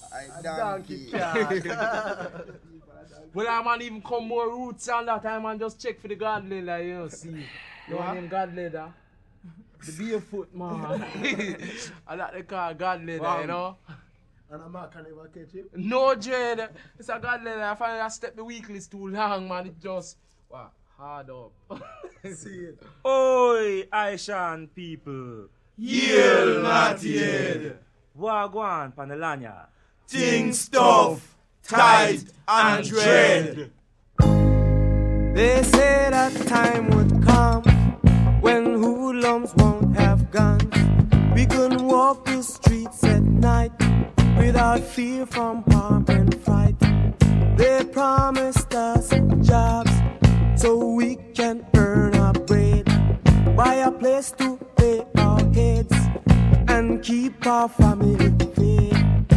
A donkey. Well, I man even come more roots on that. I man just check for the god leather, you know, see. You want him god leather? The barefoot man. I like the car god leather, you know. And a man can never catch him? No, Jade. It's a god leather. I find I step the weekly too long, man. It just, wow, hard up. See it. Oi, Aishan people. Yell not yet. Wagwan, Panelanya. Ting stuff, tight and dread. They say that time would come when hoodlums won't have guns. We can walk the streets at night without fear from harm and fright. They promised us jobs so we can earn our bread, buy a place to pay our heads and keep our family fed.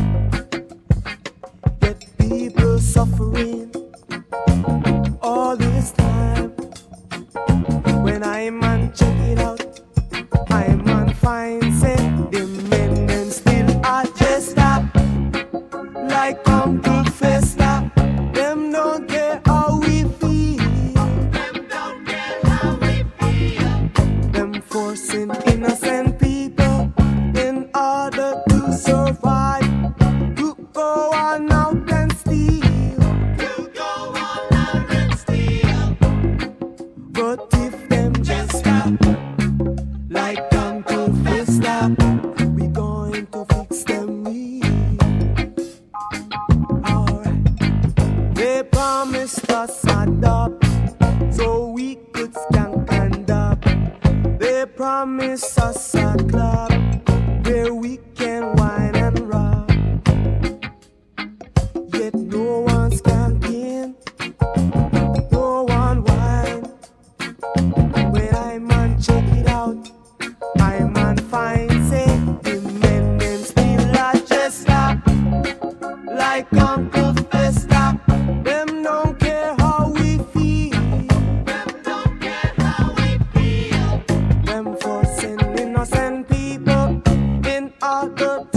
Yet people suffering all this time. When I man check it out, I man find say the men them still are just up like Uncle Festa. Them don't care how we feel. Them don't care how we feel. Them forcing innocent people in order to survive, to go on out and steal, to go on out and steal. But if them just stop like Uncle Festa, we going to fix them real. Alright. They promised us a dub so we could skank and dub. They promised us a club where we can wine and rob. Yet no one's skanking, no one wine. When I man check it out, I man find say the men them still are just up like Uncle Festa. Them don't care how we feel. Them don't care how we feel. Them forcing innocent people in order